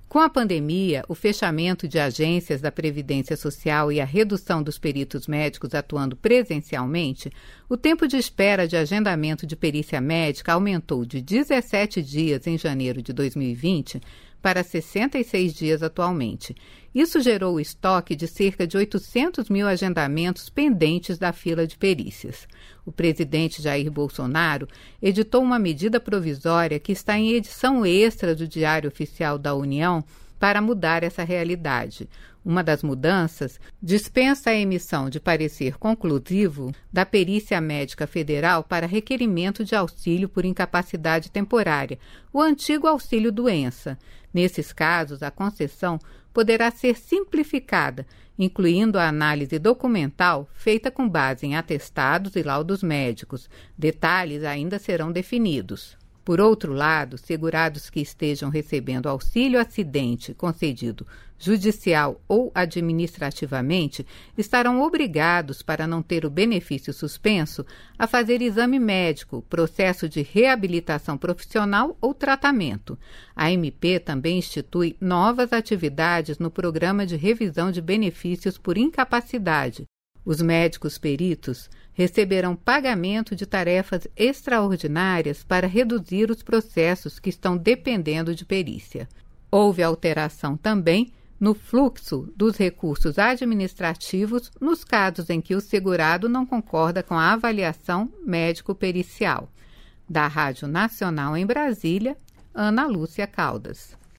Com a pandemia, o fechamento de agências da Previdência Social e a redução dos peritos médicos atuando presencialmente, o tempo de espera de agendamento de perícia médica aumentou de 17 dias em janeiro de 2020 para 66 dias atualmente. Isso gerou o estoque de cerca de 800 mil agendamentos pendentes da fila de perícias. O presidente Jair Bolsonaro editou uma medida provisória que está em edição extra do Diário Oficial da União para mudar essa realidade. Uma das mudanças dispensa a emissão de parecer conclusivo da Perícia Médica Federal para requerimento de auxílio por incapacidade temporária, o antigo auxílio-doença. Nesses casos, a concessão poderá ser simplificada, incluindo a análise documental feita com base em atestados e laudos médicos. Detalhes ainda serão definidos. Por outro lado, segurados que estejam recebendo auxílio-acidente concedido judicial ou administrativamente estarão obrigados, para não ter o benefício suspenso, a fazer exame médico, processo de reabilitação profissional ou tratamento. A MP também institui novas atividades no Programa de Revisão de Benefícios por Incapacidade. Os médicos peritos receberão pagamento de tarefas extraordinárias para reduzir os processos que estão dependendo de perícia. Houve alteração também no fluxo dos recursos administrativos nos casos em que o segurado não concorda com a avaliação médico-pericial. Da Rádio Nacional em Brasília, Ana Lúcia Caldas.